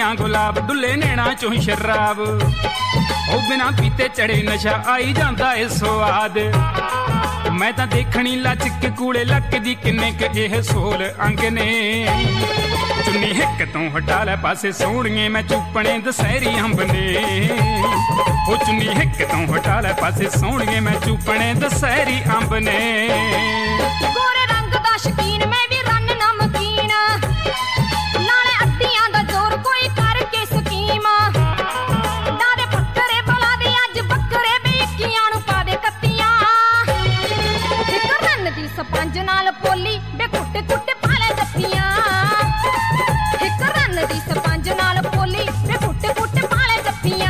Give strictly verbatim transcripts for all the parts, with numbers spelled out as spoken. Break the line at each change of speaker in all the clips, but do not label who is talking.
खिड़ियां गुलाब डुले नैना चों शराब ओ बिना पीते चढ़े नशा आई जांदा ए स्वाद मैं तां देखणी लचक कूड़े लकदी किन्ने क एह सोल अंग ने चुन्नी हिक तों हटा लै पासे सोहणिए मैं चूपणे दशहरी अंब ने ओ चुन्नी हिक तों हटा लै पासे सोहणिए मैं चूपणे दशहरी अंब ने
गोरे रंग दा शकीन मैं भी रन नमकीन नाले अद्दियां दा जोर कोई करके स्कीम दादे पत्तरे बला दे अज बकरे बेकियां नु पा दे कत्तियां इक रन दी सपंज नाल पोली बे कुट कुट पाले जत्तियां इक रन दी सपंज नाल पोली बे कुट कुट पाले जत्तियां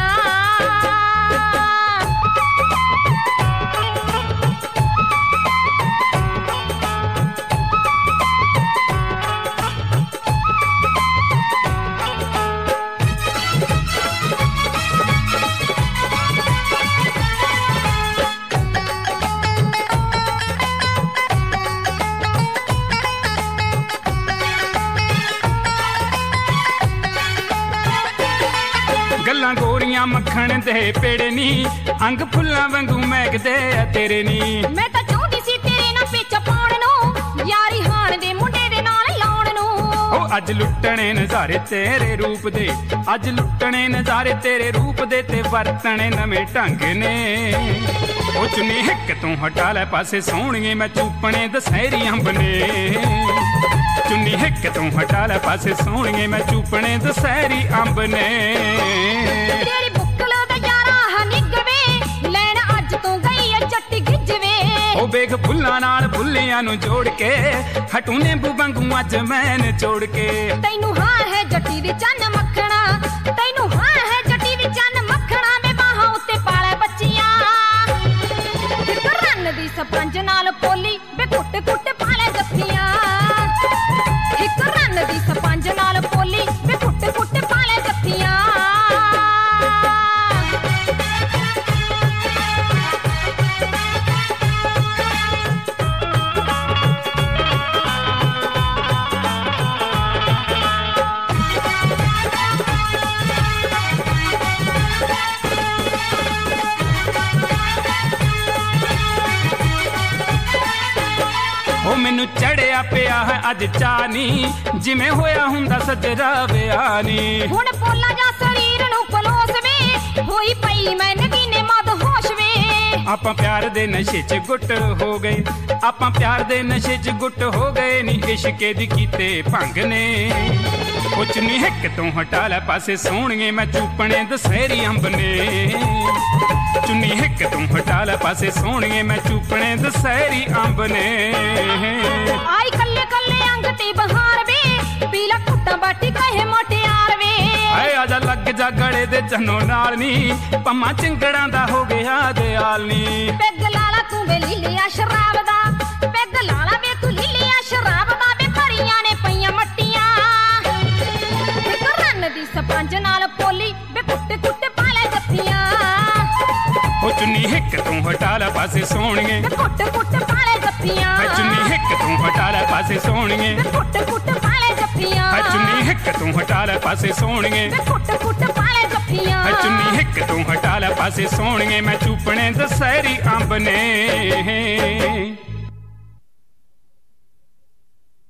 गल्लां गोरियां मक्खण दे पेड़े नी अंग फुल्लां वांगू महकदे आ तेरे नी
मैं तां चाहुंदी सी तेरे नाल पेचा पाउण नूं यारी हाण दे मुंडे दे नाल लाउण नूं
ओ अज लुट्टणे नज़ारे तेरे रूप दे अज लुट्टणे नज़ारे तेरे रूप दे ते वरतणे नवें ढंग ने ओ चुन्नी हिक तों हटा लै पासे सोहणिए मैं चूपणे दशहरी अंब ने चुन्नी हिक तों हटा लै पासे सोहणिए मैं चूपणे दशहरी अंब ने
तेरी बुक्कल दा यारा हनिगवे लैण अज तों गई अ जट्टी गिजवे
ओ बेग फुल्लां नाल फुल्लियां नु जोड़ के हटू नींबू वांगू अज मैं निचोड़ के
तैनू हां है जट्टी दी चन्न मक्खणा तैनू हां है जट्टी दी चन्न मक्खणा में बाहां उत्ते पाले बच्चियां इक रन दी सपंज नाल पोली बे कुट कुट पाले जत्तियां इक रन दी सपंज नाल पोली बे कुट कुट पाले जत्तियां
ओ मैनू चढ़िया पिया है अज चानी जिवें होया हुंदा सजरा विआह नी
हुण पोला जा शरीर नू पलोस वे होई पई मैं नगीने मद होश वे
आपां प्यार दे नशे च गुट हो गए आपां प्यार दे नशे च गुट हो गए नी इश्के दी कीते भंग ने ओ चुन्नी हिक तों हटा लै पासे सोहणिए मैं चूपणे दशहरी अंब ने चुन्नी हिक तों हटा लै पासे सोहणिए मैं चूपणे दशहरी अंब ने
आई कल्ले कल्ले अंग ते बहार वे पीला कुट्टा बाटी कहे मोटियार वे
आए आजा लग जा गले दे चन्नो नाल नी पम्मा चिंगड़ां दा हो गया दयाल नी
पेग लाला तू वे लीलिया शराब दा पेग लाला वे तू लीलिया शराब दा वे भरियां ने पईयां मट्टियां इक रन दी सपंज नाल पोली वे कुट कुट पाले जत्तियां
ओ चुन्नी हिक तों हटा लै पासे सोहणिए
वे कुट कुट पाले जत्तियां
चुन्नी हिक तों हटा लै पासे सोहणिए
वे कुट कुट पाले जत्तियां
चुन्नी हिक तों हटा लै पासे सोहणिए
वे कुट कुट पाले जत्तियां
चुन्नी हिक तों हटा लै पासे सोहणिए मैं चूपणे दशहरी अंब ने।